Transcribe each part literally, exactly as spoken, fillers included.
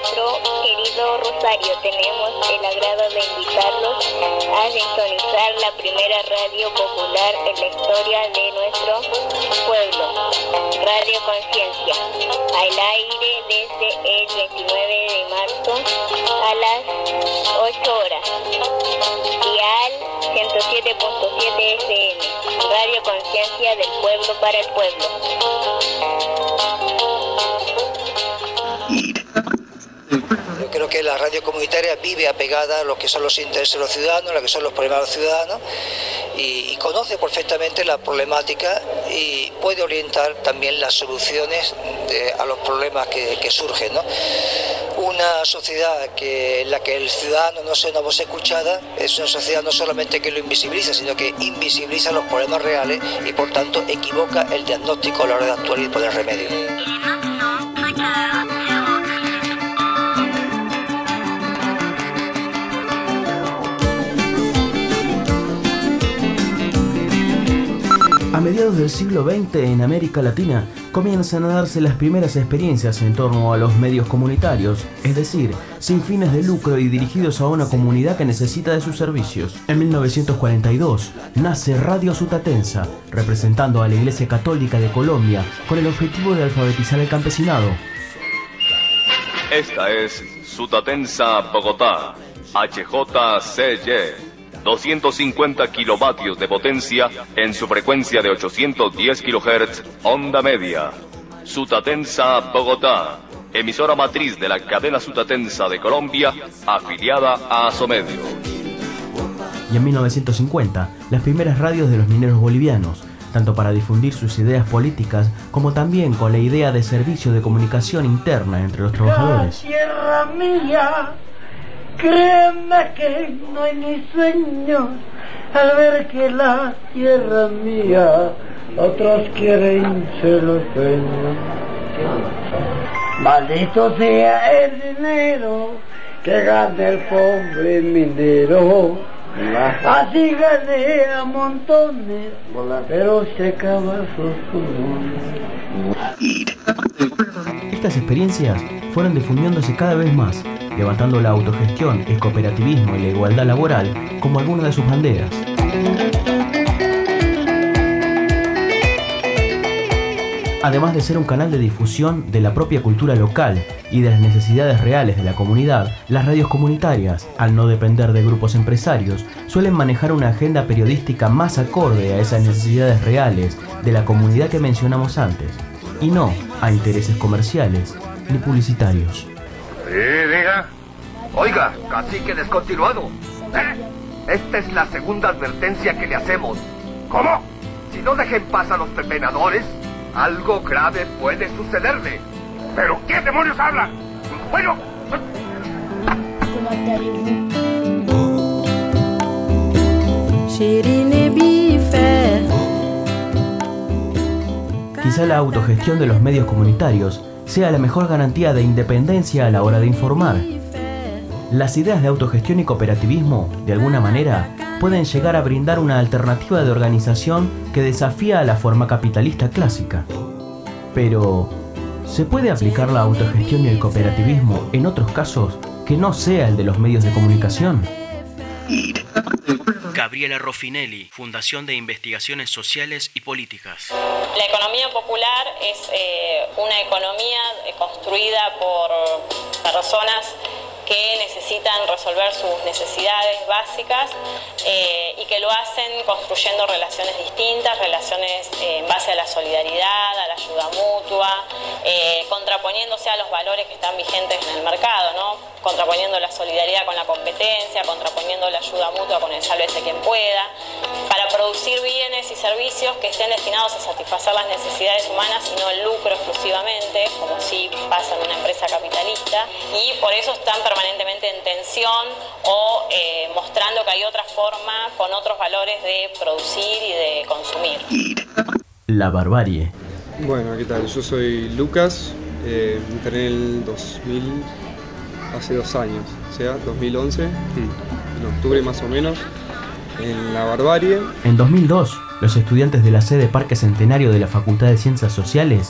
nuestro querido Rosario, tenemos el agrado de invitarlos a sintonizar la primera radio popular en la historia de nuestro pueblo, Radio Conciencia, al aire desde el veintinueve de marzo a las ocho horas y al ciento siete punto siete F M, Radio Conciencia del pueblo para el pueblo. Yo creo que la radio comunitaria vive apegada a lo que son los intereses de los ciudadanos, a lo que son los problemas de los ciudadanos, y, y conoce perfectamente la problemática y puede orientar también las soluciones de, a los problemas que, que surgen, ¿no? Una sociedad que, en la que el ciudadano no sea una voz escuchada es una sociedad no solamente que lo invisibiliza, sino que invisibiliza los problemas reales y por tanto equivoca el diagnóstico a la hora de actuar y poner remedio. A mediados del siglo veinte, en América Latina, comienzan a darse las primeras experiencias en torno a los medios comunitarios, es decir, sin fines de lucro y dirigidos a una comunidad que necesita de sus servicios. En mil novecientos cuarenta y dos, nace Radio Sutatensa, representando a la Iglesia Católica de Colombia, con el objetivo de alfabetizar al campesinado. Esta es Sutatensa Bogotá, H J C Y. doscientos cincuenta kilovatios de potencia en su frecuencia de ochocientos diez kilohertz, onda media. Sutatensa Bogotá, emisora matriz de la cadena Sutatensa de Colombia, afiliada a Asomedio. Y en mil novecientos cincuenta, las primeras radios de los mineros bolivianos, tanto para difundir sus ideas políticas, como también con la idea de servicio de comunicación interna entre los trabajadores. Tierra mía, créeme que no hay ni sueños al ver que la tierra mía otros quieren ser los dueños. Maldito sea el dinero que gana el pobre minero. Así gané a montones, pero se acaban sus pulmones. Estas experiencias fueron difundiéndose cada vez más, levantando la autogestión, el cooperativismo y la igualdad laboral como algunas de sus banderas. Además de ser un canal de difusión de la propia cultura local y de las necesidades reales de la comunidad, las radios comunitarias, al no depender de grupos empresarios, suelen manejar una agenda periodística más acorde a esas necesidades reales de la comunidad que mencionamos antes, y no a intereses comerciales ni publicitarios. Sí, diga. Oiga, cacique descontinuado. ¿Eh? Esta es la segunda advertencia que le hacemos. ¿Cómo? Si no deja en paz a los pepenadores, algo grave puede sucederle. ¿Pero qué demonios habla? Bueno... Quizá la autogestión de los medios comunitarios sea la mejor garantía de independencia a la hora de informar. Las ideas de autogestión y cooperativismo, de alguna manera, pueden llegar a brindar una alternativa de organización que desafía a la forma capitalista clásica. Pero, ¿se puede aplicar la autogestión y el cooperativismo en otros casos que no sea el de los medios de comunicación? Gabriela Roffinelli, Fundación de Investigaciones Sociales y Políticas. La economía popular es eh, una economía construida por personas que necesitan resolver sus necesidades básicas eh, y que lo hacen construyendo relaciones distintas, relaciones eh, en base a la solidaridad, a la ayuda mutua, eh, contraponiéndose a los valores que están vigentes en el mercado, ¿no? Contraponiendo la solidaridad con la competencia, contraponiendo la ayuda mutua con el sálvese quien pueda, para producir bienes y servicios que estén destinados a satisfacer las necesidades humanas y no el lucro exclusivamente, como sí pasa en una empresa capitalista, y por eso están permanentemente en tensión o eh, mostrando que hay otra forma con otros valores de producir y de consumir. La barbarie. Bueno, ¿qué tal? Yo soy Lucas, eh, entré en el dos mil, hace dos años, o sea, dos mil once, en octubre más o menos, en La Barbarie. En dos mil dos, los estudiantes de la sede Parque Centenario de la Facultad de Ciencias Sociales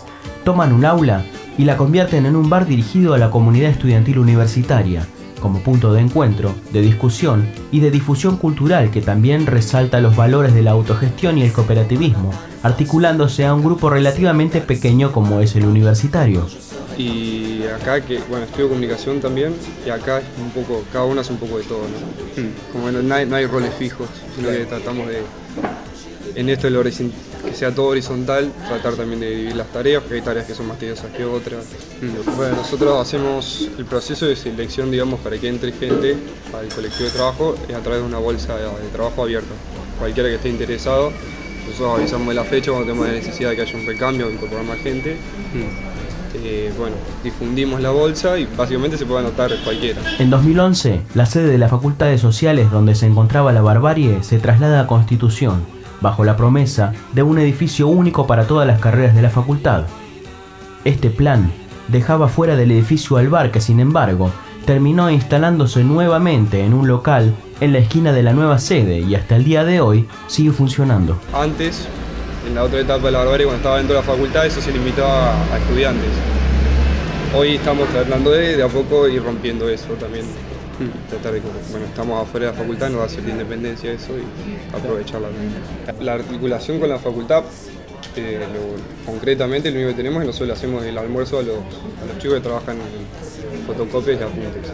toman un aula y la convierten en un bar dirigido a la comunidad estudiantil universitaria, como punto de encuentro, de discusión y de difusión cultural que también resalta los valores de la autogestión y el cooperativismo, articulándose a un grupo relativamente pequeño como es el universitario. Y acá, que bueno, estudio comunicación también, y acá es un poco, cada uno hace un poco de todo, ¿no? Como bueno, no hay, no hay roles fijos, sino que tratamos de, en esto de lo horizontal, que sea todo horizontal, tratar también de dividir las tareas, porque hay tareas que son más tediosas que otras. Mm. Bueno, nosotros hacemos el proceso de selección, digamos, para que entre gente al colectivo de trabajo, es a través de una bolsa de, de trabajo abierta. Cualquiera que esté interesado, nosotros avisamos de la fecha cuando tenemos la necesidad de que haya un recambio o incorporar más gente. Mm. Eh, bueno, difundimos la bolsa y básicamente se puede anotar cualquiera. En dos mil once, la sede de la Facultad de Sociales donde se encontraba la barbarie se traslada a Constitución, bajo la promesa de un edificio único para todas las carreras de la facultad. Este plan dejaba fuera del edificio al bar que, sin embargo, terminó instalándose nuevamente en un local en la esquina de la nueva sede y hasta el día de hoy sigue funcionando. Antes, en la otra etapa de la barbarie, cuando estaba dentro de la facultad, eso se limitaba a, a estudiantes. Hoy estamos tratando de, de a poco ir rompiendo eso también. Tratar de que, bueno, estamos afuera de la facultad, nos da cierta independencia eso y aprovecharla. La articulación con la facultad, eh, lo, concretamente lo único que tenemos es nosotros le hacemos el almuerzo a los, a los chicos que trabajan en fotocopias y apuntes.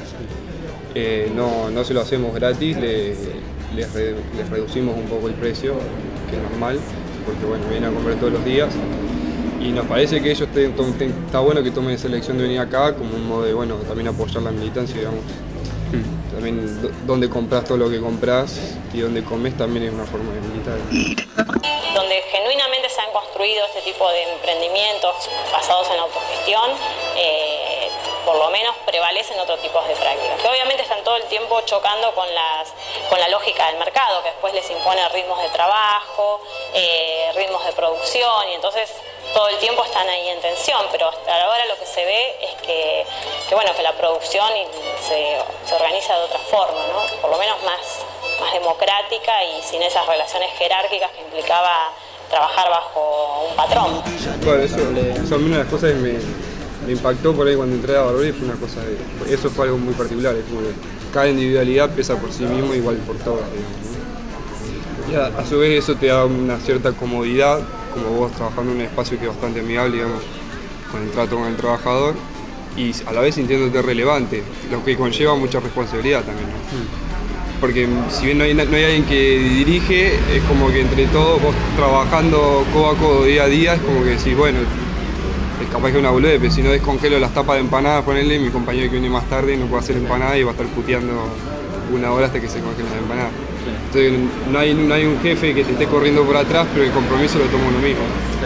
Eh, no, no se lo hacemos gratis, le, les, re, les reducimos un poco el precio, que es normal, porque bueno, vienen a comprar todos los días. Y nos parece que ellos te, te, te, está bueno que tomen esa elección de venir acá como un modo de, bueno, también apoyar la militancia, digamos. Mm. También do, donde compras todo lo que compras y donde comes también es una forma de militar. Donde genuinamente se han construido este tipo de emprendimientos basados en autogestión, eh, por lo menos prevalecen otros tipos de prácticas, que obviamente están todo el tiempo chocando con, las, con la lógica del mercado, que después les impone ritmos de trabajo, eh, ritmos de producción, y entonces todo el tiempo están ahí en tensión, pero hasta ahora lo que se ve es que, que, bueno, que la producción se, se organiza de otra forma, ¿no? Por lo menos más, más democrática y sin esas relaciones jerárquicas que implicaba trabajar bajo un patrón. Bueno, eso, eso a mí una de las cosas que me, me impactó por ahí cuando entré a barbarie fue una cosa de, eso fue algo muy particular, es como que cada individualidad pesa por sí mismo igual por todas, digamos, ¿no? Y a, a su vez eso te da una cierta comodidad, como vos trabajando en un espacio que es bastante amigable, digamos, con el trato con el trabajador, y a la vez sintiéndote relevante, lo que conlleva mucha responsabilidad también, ¿no? Mm. Porque si bien no hay, no hay alguien que dirige, es como que entre todos, vos trabajando codo a codo, día a día, es como que decís, bueno, es capaz que es una boludez, pero si no descongelo las tapas de empanadas, ponerle, mi compañero que viene más tarde no puede hacer empanada y va a estar puteando una hora hasta que se congelen las empanadas. Entonces no hay, no hay un jefe que te esté corriendo por atrás, pero el compromiso lo toma uno mismo.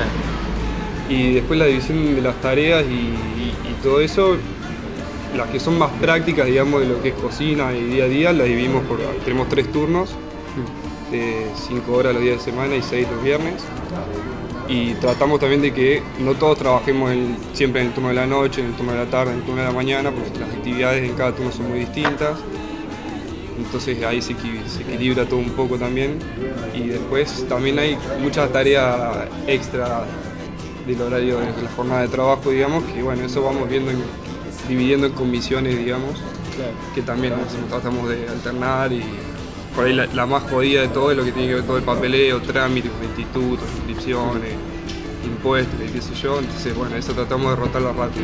Sí. Y después la división de las tareas y, y, y todo eso, las que son más prácticas, digamos, de lo que es cocina y día a día, las dividimos por, tenemos tres turnos, de cinco horas los días de semana y seis los viernes. Y tratamos también de que no todos trabajemos en, siempre en el turno de la noche, en el turno de la tarde, en el turno de la mañana, porque las actividades en cada turno son muy distintas. Entonces ahí se, se equilibra todo un poco también. Y después también hay muchas tareas extra del horario de la jornada de trabajo, digamos, que bueno, eso vamos viendo, en, dividiendo en comisiones, digamos, claro, que también nos tratamos de alternar. Y por ahí la, la más jodida de todo es lo que tiene que ver todo el papeleo, trámites, institutos, inscripciones, impuestos y qué sé yo. Entonces bueno, eso tratamos de rotarla rápido.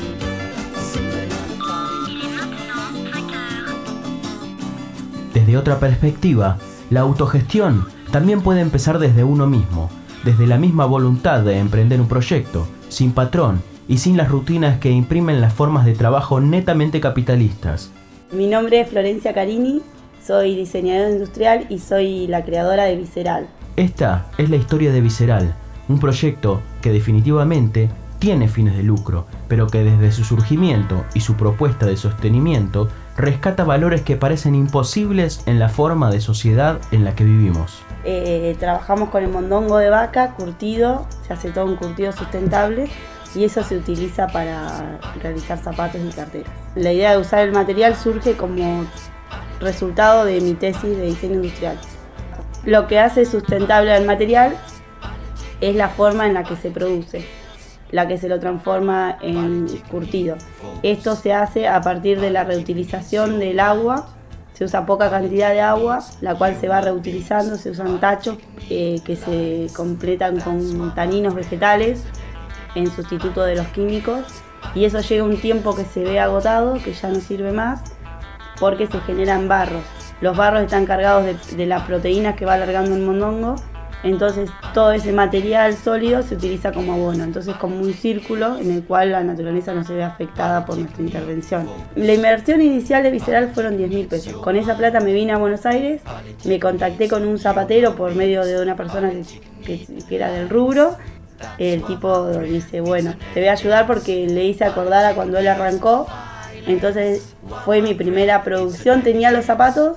Desde otra perspectiva, la autogestión también puede empezar desde uno mismo, desde la misma voluntad de emprender un proyecto, sin patrón y sin las rutinas que imprimen las formas de trabajo netamente capitalistas. Mi nombre es Florencia Carini, soy diseñadora industrial y soy la creadora de Visceral. Esta es la historia de Visceral, un proyecto que definitivamente tiene fines de lucro, pero que desde su surgimiento y su propuesta de sostenimiento rescata valores que parecen imposibles en la forma de sociedad en la que vivimos. Eh, trabajamos con el mondongo de vaca, curtido, se hace todo un curtido sustentable y eso se utiliza para realizar zapatos y carteras. La idea de usar el material surge como resultado de mi tesis de diseño industrial. Lo que hace sustentable al material es la forma en la que se produce. la que se lo transforma en curtido. Esto se hace a partir de la reutilización del agua. Se usa poca cantidad de agua, la cual se va reutilizando, se usan tachos eh, que se completan con taninos vegetales en sustituto de los químicos, y eso llega a un tiempo que se ve agotado, que ya no sirve más, porque se generan barros. Los barros están cargados de, de las proteínas que va alargando el mondongo, entonces todo ese material sólido se utiliza como abono, entonces como un círculo en el cual la naturaleza no se ve afectada por nuestra intervención. La inversión inicial de Visceral fueron diez mil pesos. Con esa plata me vine a Buenos Aires, me contacté con un zapatero por medio de una persona que, que, que era del rubro. El tipo dice, bueno, te voy a ayudar porque le hice acordar a cuando él arrancó. Entonces fue mi primera producción, tenía los zapatos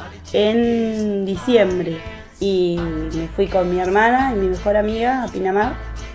en diciembre. Y me fui con mi hermana y mi mejor amiga a Pinamar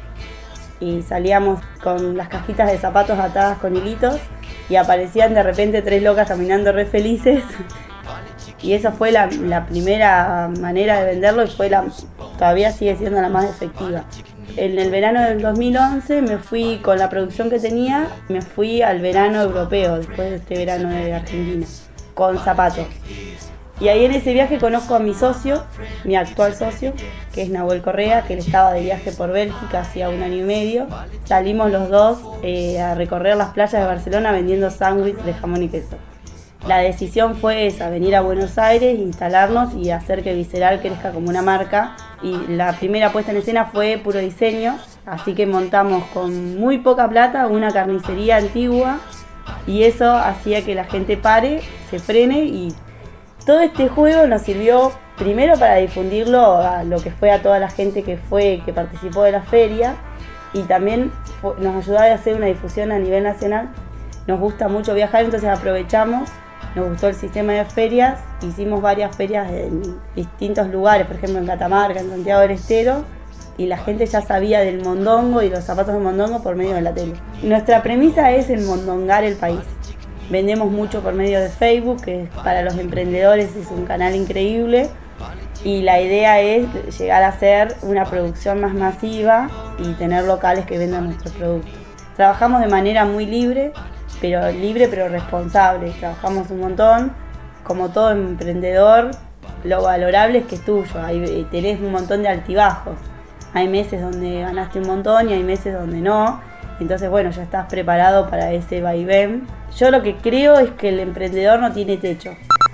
y salíamos con las cajitas de zapatos atadas con hilitos y aparecían de repente tres locas caminando re felices y esa fue la, la primera manera de venderlo y fue la, todavía sigue siendo la más efectiva. En el verano del dos mil once me fui con la producción que tenía, me fui al verano europeo después de este verano de Argentina con zapatos. Y ahí en ese viaje conozco a mi socio, mi actual socio, que es Nahuel Correa, que él estaba de viaje por Bélgica hacía un año y medio. Salimos los dos eh, a recorrer las playas de Barcelona vendiendo sándwiches de jamón y queso. La decisión fue esa, venir a Buenos Aires, instalarnos y hacer que Visceral crezca como una marca. Y la primera puesta en escena fue puro diseño, así que montamos con muy poca plata una carnicería antigua y eso hacía que la gente pare, se frene y... Todo este juego nos sirvió primero para difundirlo a lo que fue a toda la gente que fue, que participó de la feria y también fue, nos ayudó a hacer una difusión a nivel nacional. Nos gusta mucho viajar, entonces aprovechamos, nos gustó el sistema de ferias, hicimos varias ferias en distintos lugares, por ejemplo en Catamarca, en Santiago del Estero, y la gente ya sabía del mondongo y los zapatos de mondongo por medio de la tele. Nuestra premisa es el mondongar el país. Vendemos mucho por medio de Facebook, que para los emprendedores es un canal increíble y la idea es llegar a ser una producción más masiva y tener locales que vendan nuestros productos. Trabajamos de manera muy libre, pero libre pero responsable. Trabajamos un montón, como todo emprendedor, lo valorable es que es tuyo, ahí tenés un montón de altibajos. Hay meses donde ganaste un montón y hay meses donde no. Entonces, bueno, ya estás preparado para ese vaivén. Yo lo que creo es que el emprendedor no tiene techo.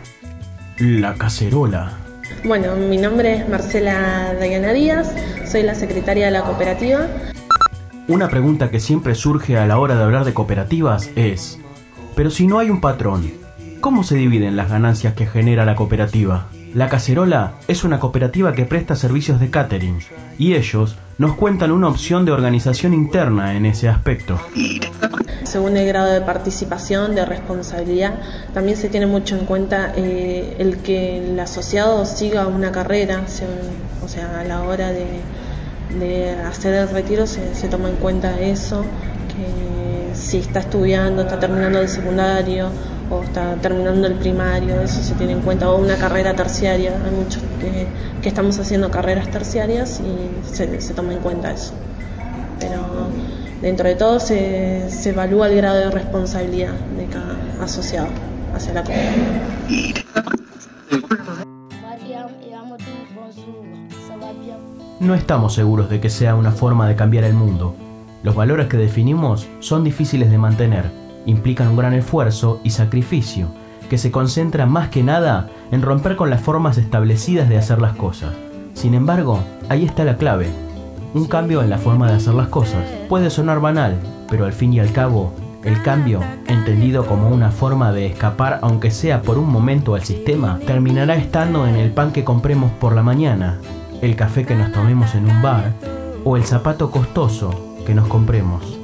La cacerola. Bueno, mi nombre es Marcela Dayana Díaz, soy la secretaria de la cooperativa. Una pregunta que siempre surge a la hora de hablar de cooperativas es: pero si no hay un patrón, ¿cómo se dividen las ganancias que genera la cooperativa? La Cacerola es una cooperativa que presta servicios de catering y ellos nos cuentan una opción de organización interna en ese aspecto. Según el grado de participación, de responsabilidad, también se tiene mucho en cuenta eh, el que el asociado siga una carrera, se, o sea, a la hora de, de hacer el retiro se, se toma en cuenta eso, que si está estudiando, está terminando el secundario o está terminando el primario, eso se tiene en cuenta, o una carrera terciaria. Hay muchos que, que estamos haciendo carreras terciarias y se, se toma en cuenta eso. Pero dentro de todo se, se evalúa el grado de responsabilidad de cada asociado hacia la comunidad. No estamos seguros de que sea una forma de cambiar el mundo. Los valores que definimos son difíciles de mantener, implican un gran esfuerzo y sacrificio, que se concentra más que nada en romper con las formas establecidas de hacer las cosas. Sin embargo, ahí está la clave. Un cambio en la forma de hacer las cosas. Puede sonar banal, pero al fin y al cabo, el cambio, entendido como una forma de escapar aunque sea por un momento al sistema, terminará estando en el pan que compremos por la mañana, el café que nos tomemos en un bar o el zapato costoso que nos compremos.